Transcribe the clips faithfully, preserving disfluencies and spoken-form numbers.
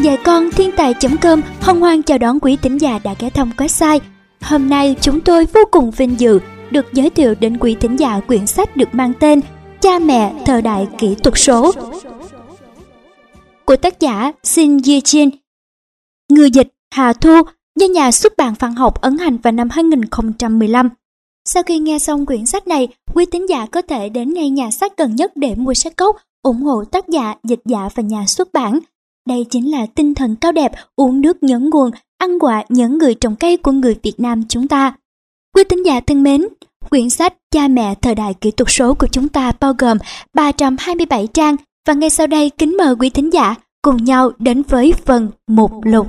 Dạy con thiên tài chấm com hân hoan chào đón quý thính giả đã ghé thăm website. Hôm nay chúng tôi vô cùng vinh dự được giới thiệu đến quý thính giả quyển sách được mang tên Cha mẹ thời đại kỹ thuật số của tác giả Shin Ye-jin, người dịch Hà Thu, do nhà xuất bản Văn học ấn hành vào năm hai nghìn không trăm mười lăm. Sau khi nghe xong quyển sách này, quý thính giả có thể đến ngay nhà sách gần nhất để mua sách gốc, ủng hộ tác giả, dịch giả và nhà xuất bản. Đây chính là tinh thần cao đẹp, uống nước nhớ nguồn, ăn quả nhớ người trồng cây của người Việt Nam chúng ta. Quý thính giả thân mến, quyển sách Cha mẹ thời đại kỹ thuật số của chúng ta bao gồm ba trăm hai mươi bảy trang, và ngay sau đây kính mời quý thính giả cùng nhau đến với phần mục lục.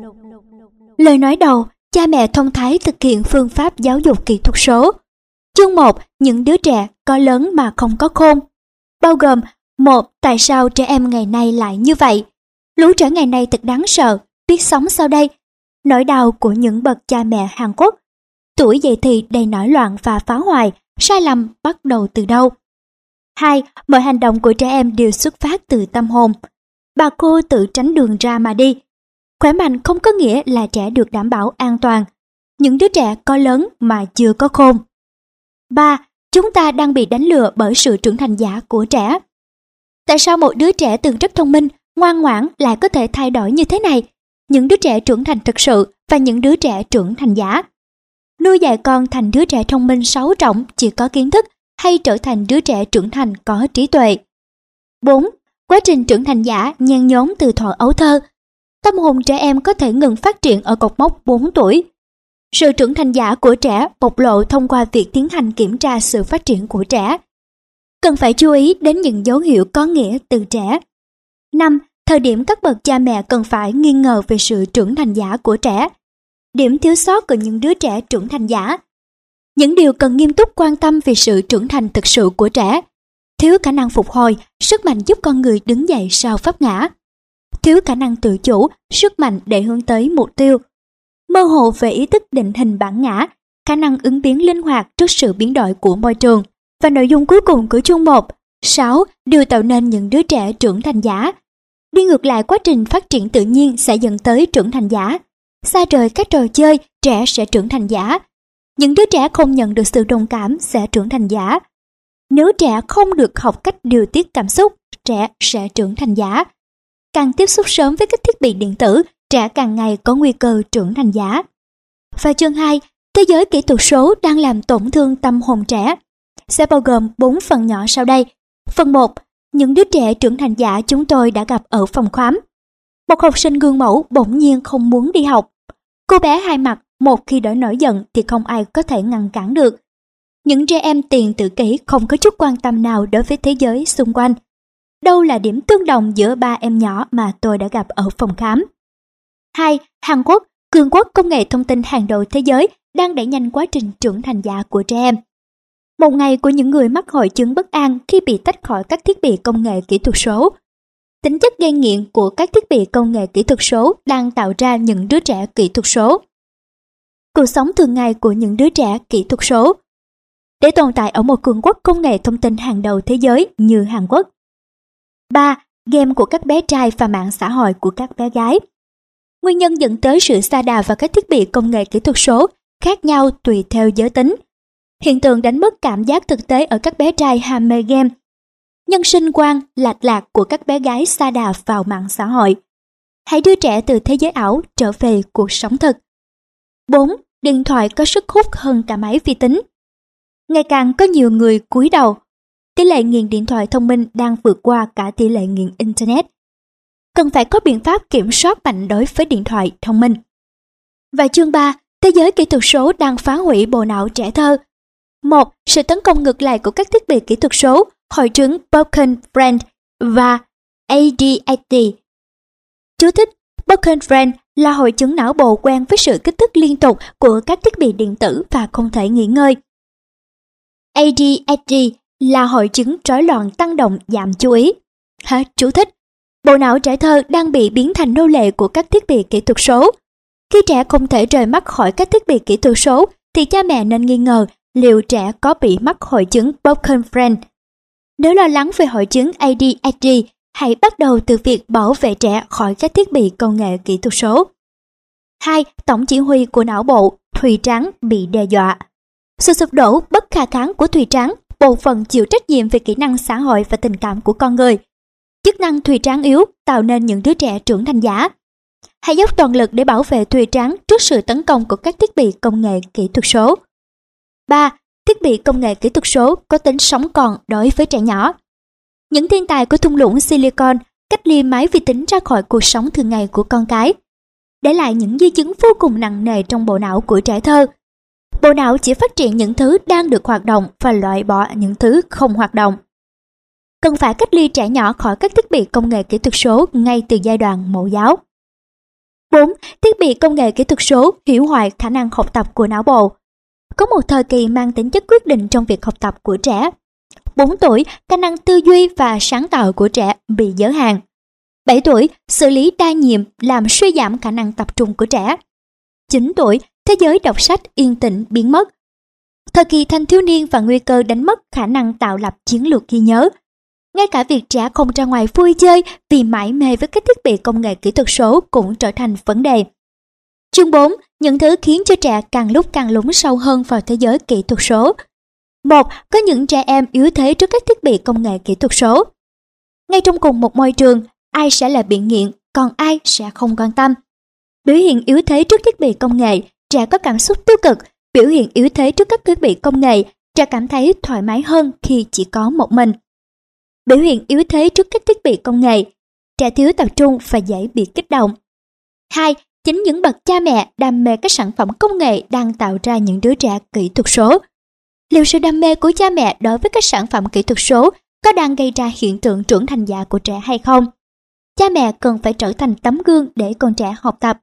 Lời nói đầu, cha mẹ thông thái thực hiện phương pháp giáo dục kỹ thuật số. Chương một, những đứa trẻ có lớn mà không có khôn. Bao gồm: một. Tại sao trẻ em ngày nay lại như vậy? Lũ trẻ ngày nay thật đáng sợ, biết sống sau đây. Nỗi đau của những bậc cha mẹ Hàn Quốc. Tuổi dậy thì đầy nổi loạn và phá hoại, sai lầm bắt đầu từ đâu? Hai. Mọi hành động của trẻ em đều xuất phát từ tâm hồn. Bà cô tự tránh đường ra mà đi. Khỏe mạnh không có nghĩa là trẻ được đảm bảo an toàn. Những đứa trẻ có lớn mà chưa có khôn. Ba. Chúng ta đang bị đánh lừa bởi sự trưởng thành giả của trẻ. Tại sao một đứa trẻ từng rất thông minh, ngoan ngoãn lại có thể thay đổi như thế này? Những đứa trẻ trưởng thành thực sự và những đứa trẻ trưởng thành giả. Nuôi dạy con thành đứa trẻ thông minh sáu trọng chỉ có kiến thức, hay trở thành đứa trẻ trưởng thành có trí tuệ. Bốn. Quá trình trưởng thành giả nhen nhóm từ thuở ấu thơ. Tâm hồn trẻ em có thể ngừng phát triển ở cột mốc bốn tuổi. Sự trưởng thành giả của trẻ bộc lộ thông qua việc tiến hành kiểm tra sự phát triển của trẻ. Cần phải chú ý đến những dấu hiệu có nghĩa từ trẻ. Năm. Thời điểm các bậc cha mẹ cần phải nghi ngờ về sự trưởng thành giả của trẻ. Điểm thiếu sót của những đứa trẻ trưởng thành giả. Những điều cần nghiêm túc quan tâm về sự trưởng thành thực sự của trẻ. Thiếu khả năng phục hồi, sức mạnh giúp con người đứng dậy sau vấp ngã. Thiếu khả năng tự chủ, sức mạnh để hướng tới mục tiêu. Mơ hồ về ý thức định hình bản ngã, khả năng ứng biến linh hoạt trước sự biến đổi của môi trường. Và nội dung cuối cùng của chương một, sáu. Điều tạo nên những đứa trẻ trưởng thành giả. Đi ngược lại quá trình phát triển tự nhiên sẽ dẫn tới trưởng thành giả. Xa rời các trò chơi, trẻ sẽ trưởng thành giả. Những đứa trẻ không nhận được sự đồng cảm sẽ trưởng thành giả. Nếu trẻ không được học cách điều tiết cảm xúc, trẻ sẽ trưởng thành giả. Càng tiếp xúc sớm với các thiết bị điện tử, trẻ càng ngày có nguy cơ trưởng thành giả. Và chương hai, thế giới kỹ thuật số đang làm tổn thương tâm hồn trẻ, sẽ bao gồm bốn phần nhỏ sau đây. Phần một, những đứa trẻ trưởng thành giả chúng tôi đã gặp ở phòng khám. Một học sinh gương mẫu bỗng nhiên không muốn đi học. Cô bé hai mặt, một khi đã nổi giận thì không ai có thể ngăn cản được. Những trẻ em tiền tự kỷ không có chút quan tâm nào đối với thế giới xung quanh. Đâu là điểm tương đồng giữa ba em nhỏ mà tôi đã gặp ở phòng khám? Hai, Hàn Quốc, cường quốc công nghệ thông tin hàng đầu thế giới, đang đẩy nhanh quá trình trưởng thành giả của trẻ em. Một ngày của những người mắc hội chứng bất an khi bị tách khỏi các thiết bị công nghệ kỹ thuật số. Tính chất gây nghiện của các thiết bị công nghệ kỹ thuật số đang tạo ra những đứa trẻ kỹ thuật số. Cuộc sống thường ngày của những đứa trẻ kỹ thuật số. Để tồn tại ở một cường quốc công nghệ thông tin hàng đầu thế giới như Hàn Quốc. Ba. Game của các bé trai và mạng xã hội của các bé gái. Nguyên nhân dẫn tới sự sa đà vào các thiết bị công nghệ kỹ thuật số khác nhau tùy theo giới tính. Hiện tượng đánh mất cảm giác thực tế ở các bé trai ham mê game. Nhân sinh quan lạc lạc của các bé gái sa đà vào mạng xã hội. Hãy đưa trẻ từ thế giới ảo trở về cuộc sống thực. Bốn. Điện thoại có sức hút hơn cả máy vi tính. Ngày càng có nhiều người cúi đầu. Tỷ lệ nghiện điện thoại thông minh đang vượt qua cả tỷ lệ nghiện Internet. Cần phải có biện pháp kiểm soát mạnh đối với điện thoại thông minh. Và chương ba, thế giới kỹ thuật số đang phá hủy bộ não trẻ thơ. Một. Sự tấn công ngược lại của các thiết bị kỹ thuật số, hội chứng Broken Brain và A D H D. Chú thích: Broken Brain là hội chứng não bộ quen với sự kích thích liên tục của các thiết bị điện tử và không thể nghỉ ngơi. A D H D là hội chứng rối loạn tăng động giảm chú ý. Hết chú thích. Bộ não trẻ thơ đang bị biến thành nô lệ của các thiết bị kỹ thuật số. Khi trẻ không thể rời mắt khỏi các thiết bị kỹ thuật số, thì cha mẹ nên nghi ngờ liệu trẻ có bị mắc hội chứng Broken Brain. Nếu lo lắng về hội chứng A D H D hãy bắt đầu từ việc bảo vệ trẻ khỏi các thiết bị công nghệ kỹ thuật số. hai. Tổng chỉ huy của não bộ, thùy trắng bị đe dọa. Sự sụp đổ bất khả kháng của thùy trắng, bộ phận chịu trách nhiệm về kỹ năng xã hội và tình cảm của con người. Chức năng thùy trắng yếu tạo nên những đứa trẻ trưởng thành giả. Hãy dốc toàn lực để bảo vệ thùy trắng trước sự tấn công của các thiết bị công nghệ kỹ thuật số. ba. Thiết bị công nghệ kỹ thuật số có tính sống còn đối với trẻ nhỏ. Những thiên tài của thung lũng Silicon cách ly máy vi tính ra khỏi cuộc sống thường ngày của con cái, để lại những di chứng vô cùng nặng nề trong bộ não của trẻ thơ. Bộ não chỉ phát triển những thứ đang được hoạt động và loại bỏ những thứ không hoạt động. Cần phải cách ly trẻ nhỏ khỏi các thiết bị công nghệ kỹ thuật số ngay từ giai đoạn mẫu giáo. bốn. Thiết bị công nghệ kỹ thuật số hủy hoại khả năng học tập của não bộ. Có một thời kỳ mang tính chất quyết định trong việc học tập của trẻ. bốn tuổi, khả năng tư duy và sáng tạo của trẻ bị giới hạn. bảy tuổi, xử lý đa nhiệm làm suy giảm khả năng tập trung của trẻ. chín tuổi, thế giới đọc sách yên tĩnh biến mất. Thời kỳ thanh thiếu niên và nguy cơ đánh mất khả năng tạo lập chiến lược ghi nhớ. Ngay cả việc trẻ không ra ngoài vui chơi vì mải mê với các thiết bị công nghệ kỹ thuật số cũng trở thành vấn đề. Chương bốn. Những thứ khiến cho trẻ càng lúc càng lún sâu hơn vào thế giới kỹ thuật số. một. Có những trẻ em yếu thế trước các thiết bị công nghệ kỹ thuật số. Ngay trong cùng một môi trường, ai sẽ là bị nghiện, còn ai sẽ không quan tâm. Biểu hiện yếu thế trước thiết bị công nghệ, trẻ có cảm xúc tiêu cực. Biểu hiện yếu thế trước các thiết bị công nghệ, trẻ cảm thấy thoải mái hơn khi chỉ có một mình. Biểu hiện yếu thế trước các thiết bị công nghệ, trẻ thiếu tập trung và dễ bị kích động. hai. Chính những bậc cha mẹ đam mê các sản phẩm công nghệ đang tạo ra những đứa trẻ kỹ thuật số. Liệu sự đam mê của cha mẹ đối với các sản phẩm kỹ thuật số có đang gây ra hiện tượng trưởng thành giả của trẻ hay không? Cha mẹ cần phải trở thành tấm gương để con trẻ học tập.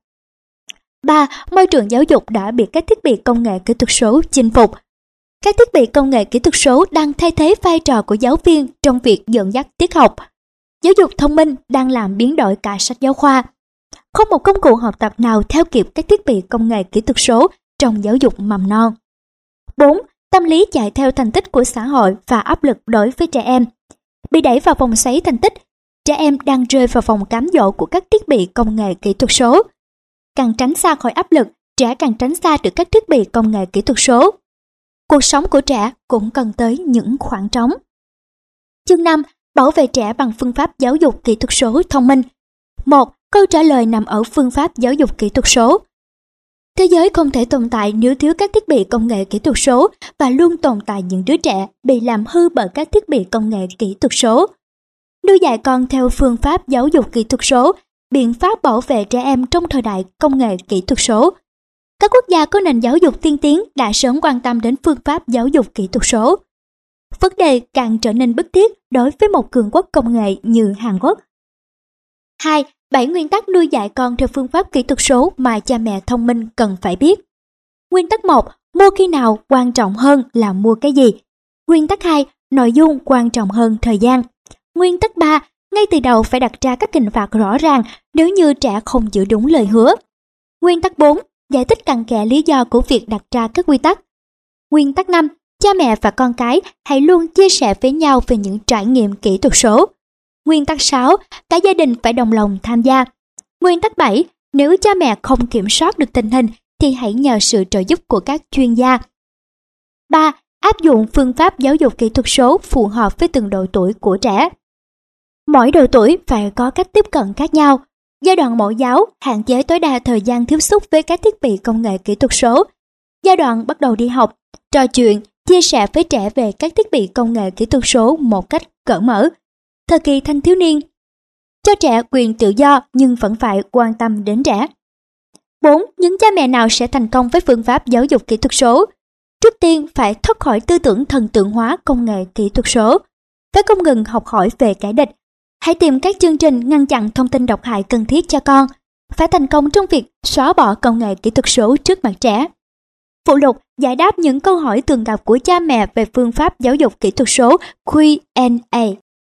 ba. Môi trường giáo dục đã bị các thiết bị công nghệ kỹ thuật số chinh phục. Các thiết bị công nghệ kỹ thuật số đang thay thế vai trò của giáo viên trong việc dẫn dắt tiết học. Giáo dục thông minh đang làm biến đổi cả sách giáo khoa. Không một công cụ học tập nào theo kịp các thiết bị công nghệ kỹ thuật số trong giáo dục mầm non. bốn. Tâm lý chạy theo thành tích của xã hội và áp lực đối với trẻ em. Bị đẩy vào vòng xoáy thành tích, trẻ em đang rơi vào vòng cám dỗ của các thiết bị công nghệ kỹ thuật số. Càng tránh xa khỏi áp lực, trẻ càng tránh xa được các thiết bị công nghệ kỹ thuật số. Cuộc sống của trẻ cũng cần tới những khoảng trống. Chương năm. Bảo vệ trẻ bằng phương pháp giáo dục kỹ thuật số thông minh. một. Câu trả lời nằm ở phương pháp giáo dục kỹ thuật số. Thế giới không thể tồn tại nếu thiếu các thiết bị công nghệ kỹ thuật số và luôn tồn tại những đứa trẻ bị làm hư bởi các thiết bị công nghệ kỹ thuật số. Nuôi dạy con theo phương pháp giáo dục kỹ thuật số, biện pháp bảo vệ trẻ em trong thời đại công nghệ kỹ thuật số. Các quốc gia có nền giáo dục tiên tiến đã sớm quan tâm đến phương pháp giáo dục kỹ thuật số. Vấn đề càng trở nên bức thiết đối với một cường quốc công nghệ như Hàn Quốc. hai. bảy nguyên tắc nuôi dạy con theo phương pháp kỹ thuật số mà cha mẹ thông minh cần phải biết. Nguyên tắc một. Mua khi nào quan trọng hơn là mua cái gì. Nguyên tắc hai. Nội dung quan trọng hơn thời gian. Nguyên tắc ba. Ngay từ đầu phải đặt ra các hình phạt rõ ràng nếu như trẻ không giữ đúng lời hứa. Nguyên tắc bốn. Giải thích cặn kẽ lý do của việc đặt ra các quy tắc. Nguyên tắc năm. Cha mẹ và con cái hãy luôn chia sẻ với nhau về những trải nghiệm kỹ thuật số. Nguyên tắc sáu. Cả gia đình phải đồng lòng tham gia. Nguyên tắc bảy. Nếu cha mẹ không kiểm soát được tình hình thì hãy nhờ sự trợ giúp của các chuyên gia. ba. Áp dụng phương pháp giáo dục kỹ thuật số phù hợp với từng độ tuổi của trẻ. Mỗi độ tuổi phải có cách tiếp cận khác nhau. Giai đoạn mẫu giáo hạn chế tối đa thời gian tiếp xúc với các thiết bị công nghệ kỹ thuật số. Giai đoạn bắt đầu đi học, trò chuyện, chia sẻ với trẻ về các thiết bị công nghệ kỹ thuật số một cách cởi mở. Thời kỳ thanh thiếu niên, cho trẻ quyền tự do nhưng vẫn phải quan tâm đến trẻ. bốn. Những cha mẹ nào sẽ thành công với phương pháp giáo dục kỹ thuật số? Trước tiên phải thoát khỏi tư tưởng thần tượng hóa công nghệ kỹ thuật số. Phải không ngừng học hỏi về kẻ địch. Hãy tìm các chương trình ngăn chặn thông tin độc hại cần thiết cho con. Phải thành công trong việc xóa bỏ công nghệ kỹ thuật số trước mặt trẻ. Phụ lục giải đáp những câu hỏi thường gặp của cha mẹ về phương pháp giáo dục kỹ thuật số Q and A.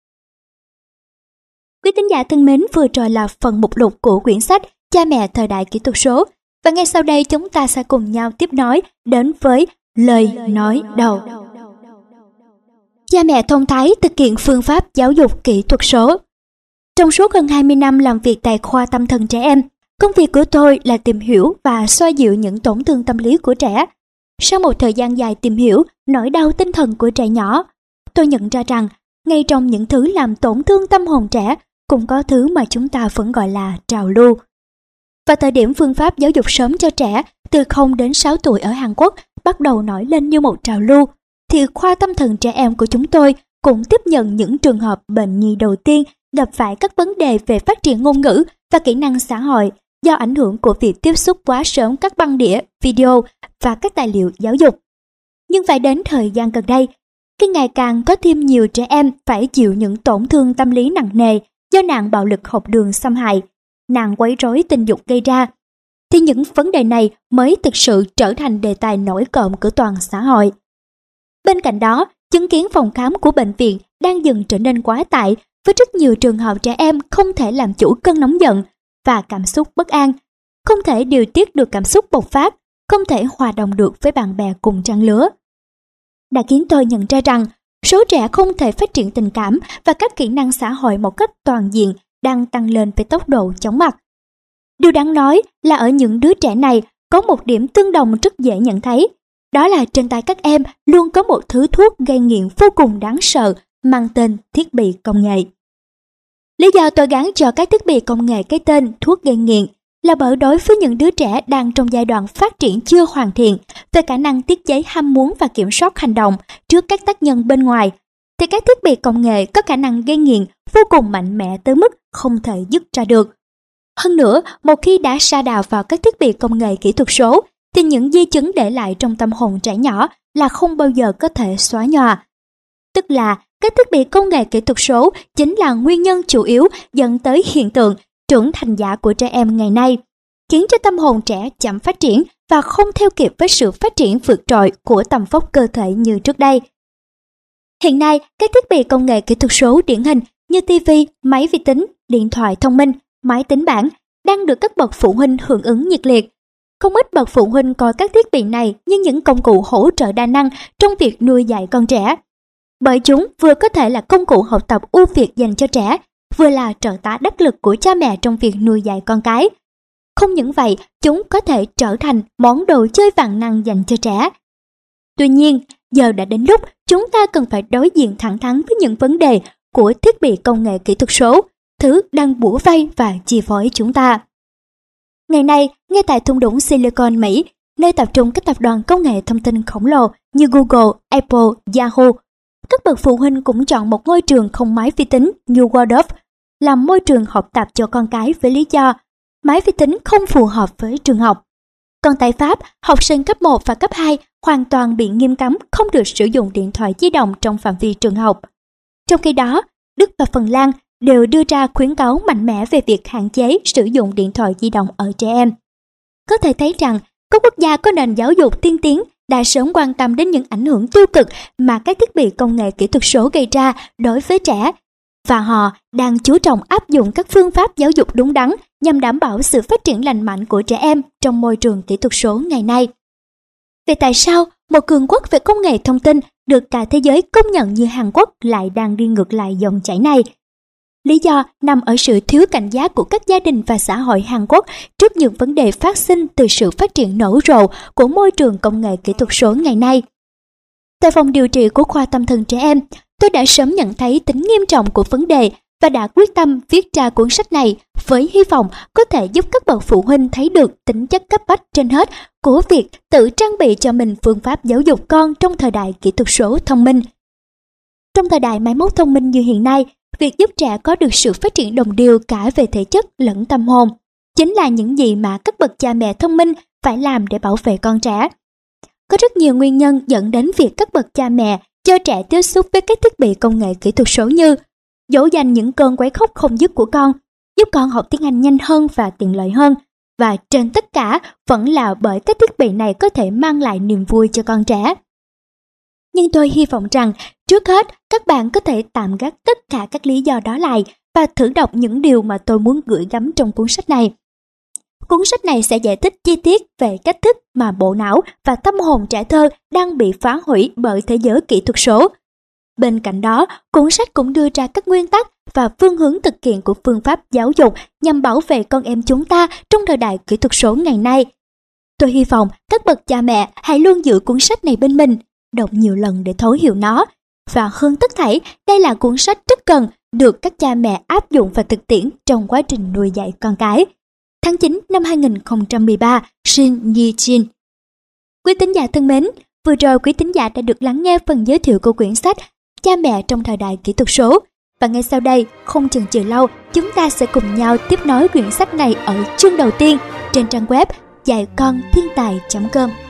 Quý tín giả thân mến, vừa rồi là phần mục lục của quyển sách Cha mẹ thời đại kỹ thuật số. Và ngay sau đây chúng ta sẽ cùng nhau tiếp nối đến với lời nói đầu. Cha mẹ thông thái thực hiện phương pháp giáo dục kỹ thuật số. Trong suốt gần hai mươi năm làm việc tại khoa tâm thần trẻ em, công việc của tôi là tìm hiểu và xoa dịu những tổn thương tâm lý của trẻ. Sau một thời gian dài tìm hiểu nỗi đau tinh thần của trẻ nhỏ, tôi nhận ra rằng ngay trong những thứ làm tổn thương tâm hồn trẻ cũng có thứ mà chúng ta vẫn gọi là trào lưu. Vào thời điểm phương pháp giáo dục sớm cho trẻ từ không đến sáu tuổi ở Hàn Quốc bắt đầu nổi lên như một trào lưu, thì khoa tâm thần trẻ em của chúng tôi cũng tiếp nhận những trường hợp bệnh nhi đầu tiên gặp phải các vấn đề về phát triển ngôn ngữ và kỹ năng xã hội do ảnh hưởng của việc tiếp xúc quá sớm các băng đĩa, video và các tài liệu giáo dục. Nhưng phải đến thời gian gần đây, khi ngày càng có thêm nhiều trẻ em phải chịu những tổn thương tâm lý nặng nề do nạn bạo lực học đường xâm hại, nạn quấy rối tình dục gây ra, thì những vấn đề này mới thực sự trở thành đề tài nổi cộm của toàn xã hội. Bên cạnh đó, chứng kiến phòng khám của bệnh viện đang dần trở nên quá tải với rất nhiều trường hợp trẻ em không thể làm chủ cơn nóng giận và cảm xúc bất an, không thể điều tiết được cảm xúc bộc phát, không thể hòa đồng được với bạn bè cùng trang lứa. Đã khiến tôi nhận ra rằng số trẻ không thể phát triển tình cảm và các kỹ năng xã hội một cách toàn diện đang tăng lên với tốc độ chóng mặt. Điều đáng nói là ở những đứa trẻ này có một điểm tương đồng rất dễ nhận thấy, đó là trên tay các em luôn có một thứ thuốc gây nghiện vô cùng đáng sợ mang tên thiết bị công nghệ. Lý do tôi gắn cho các thiết bị công nghệ cái tên thuốc gây nghiện là bởi đối với những đứa trẻ đang trong giai đoạn phát triển chưa hoàn thiện về khả năng tiết chế ham muốn và kiểm soát hành động trước các tác nhân bên ngoài, thì các thiết bị công nghệ có khả năng gây nghiện vô cùng mạnh mẽ tới mức không thể dứt ra được. Hơn nữa, một khi đã sa đà vào các thiết bị công nghệ kỹ thuật số, thì những di chứng để lại trong tâm hồn trẻ nhỏ là không bao giờ có thể xóa nhòa. Tức là các thiết bị công nghệ kỹ thuật số chính là nguyên nhân chủ yếu dẫn tới hiện tượng trưởng thành giả của trẻ em ngày nay, khiến cho tâm hồn trẻ chậm phát triển và không theo kịp với sự phát triển vượt trội của tầm vóc cơ thể như trước đây. Hiện nay, các thiết bị công nghệ kỹ thuật số điển hình như ti vi, máy vi tính, điện thoại thông minh, máy tính bảng đang được các bậc phụ huynh hưởng ứng nhiệt liệt. Không ít bậc phụ huynh coi các thiết bị này như những công cụ hỗ trợ đa năng trong việc nuôi dạy con trẻ. Bởi chúng vừa có thể là công cụ học tập ưu việt dành cho trẻ, vừa là trợ tá đắc lực của cha mẹ trong việc nuôi dạy con cái. Không những vậy, chúng có thể trở thành món đồ chơi vạn năng dành cho trẻ. Tuy nhiên, giờ đã đến lúc chúng ta cần phải đối diện thẳng thắn với những vấn đề của thiết bị công nghệ kỹ thuật số, thứ đang bủa vây và chi phối chúng ta. Ngày nay, ngay tại thung lũng Silicon Mỹ, nơi tập trung các tập đoàn công nghệ thông tin khổng lồ như Google, Apple, Yahoo, các bậc phụ huynh cũng chọn một ngôi trường không máy vi tính như Waldorf làm môi trường học tập cho con cái với lý do máy vi tính không phù hợp với trường học. Còn tại Pháp, học sinh cấp một và cấp hai hoàn toàn bị nghiêm cấm không được sử dụng điện thoại di động trong phạm vi trường học. Trong khi đó, Đức và Phần Lan đều đưa ra khuyến cáo mạnh mẽ về việc hạn chế sử dụng điện thoại di động ở trẻ em. Có thể thấy rằng, các quốc gia có nền giáo dục tiên tiến đã sớm quan tâm đến những ảnh hưởng tiêu cực mà các thiết bị công nghệ kỹ thuật số gây ra đối với trẻ, và họ đang chú trọng áp dụng các phương pháp giáo dục đúng đắn nhằm đảm bảo sự phát triển lành mạnh của trẻ em trong môi trường kỹ thuật số ngày nay. Vậy tại sao một cường quốc về công nghệ thông tin được cả thế giới công nhận như Hàn Quốc lại đang đi ngược lại dòng chảy này? Lý do nằm ở sự thiếu cảnh giác của các gia đình và xã hội Hàn Quốc trước những vấn đề phát sinh từ sự phát triển nở rộ của môi trường công nghệ kỹ thuật số ngày nay. Tại phòng điều trị của khoa tâm thần trẻ em, tôi đã sớm nhận thấy tính nghiêm trọng của vấn đề và đã quyết tâm viết ra cuốn sách này với hy vọng có thể giúp các bậc phụ huynh thấy được tính chất cấp bách trên hết của việc tự trang bị cho mình phương pháp giáo dục con trong thời đại kỹ thuật số thông minh. Trong thời đại máy móc thông minh như hiện nay, việc giúp trẻ có được sự phát triển đồng đều cả về thể chất lẫn tâm hồn chính là những gì mà các bậc cha mẹ thông minh phải làm để bảo vệ con trẻ. Có rất nhiều nguyên nhân dẫn đến việc các bậc cha mẹ cho trẻ tiếp xúc với các thiết bị công nghệ kỹ thuật số như dỗ dành những cơn quấy khóc không dứt của con, giúp con học tiếng Anh nhanh hơn và tiện lợi hơn, và trên tất cả vẫn là bởi các thiết bị này có thể mang lại niềm vui cho con trẻ. Nhưng tôi hy vọng rằng trước hết các bạn có thể tạm gác tất cả các lý do đó lại và thử đọc những điều mà tôi muốn gửi gắm trong cuốn sách này. Cuốn sách này sẽ giải thích chi tiết về cách thức mà bộ não và tâm hồn trẻ thơ đang bị phá hủy bởi thế giới kỹ thuật số. Bên cạnh đó, cuốn sách cũng đưa ra các nguyên tắc và phương hướng thực hiện của phương pháp giáo dục nhằm bảo vệ con em chúng ta trong thời đại kỹ thuật số ngày nay. Tôi hy vọng các bậc cha mẹ hãy luôn giữ cuốn sách này bên mình, đọc nhiều lần để thấu hiểu nó. Và hơn tất thảy, đây là cuốn sách rất cần được các cha mẹ áp dụng và thực tiễn trong quá trình nuôi dạy con cái. Tháng chín năm hai nghìn không trăm mười ba, Shin Yi-jin. Quý tín giả thân mến, vừa rồi quý tín giả đã được lắng nghe phần giới thiệu của quyển sách Cha mẹ trong thời đại kỹ thuật số. Và ngay sau đây, không chần chừ lâu, chúng ta sẽ cùng nhau tiếp nối quyển sách này ở chương đầu tiên trên trang web dạy con thiên tài chấm com.